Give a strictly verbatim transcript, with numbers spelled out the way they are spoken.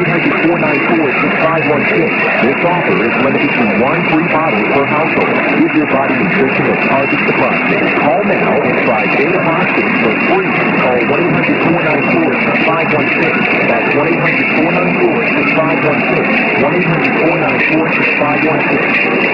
eight hundred, four nine four, six five one six. This offer is limited to one free bottle per household. Give your body nutrition that targets the prostate. Call now and try Beta Prostate for free. Call one eight hundred, four nine four, six five one six. That's one eight hundred, four nine four, six five one six. one eight hundred, four nine four, six five one six.